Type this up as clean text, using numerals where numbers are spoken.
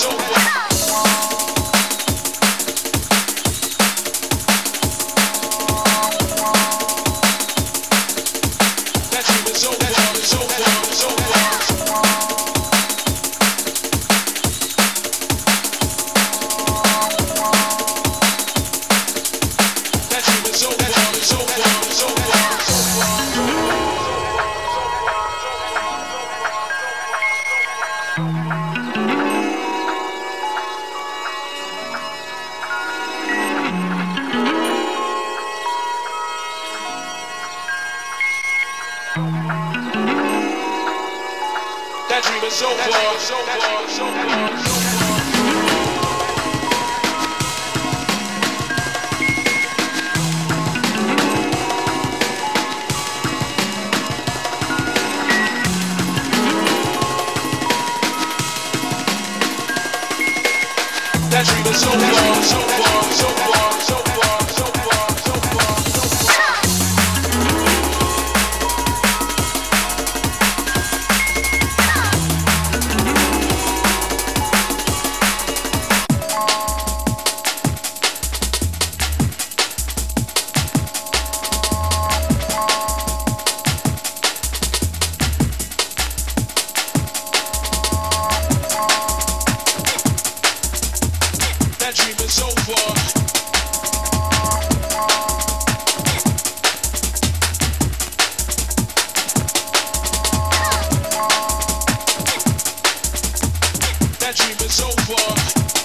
That dream is so far, so far, so far, so far. That dream is so far, so far, so far, so far, so far, so far, so far. That dream is so far. That dream is so far.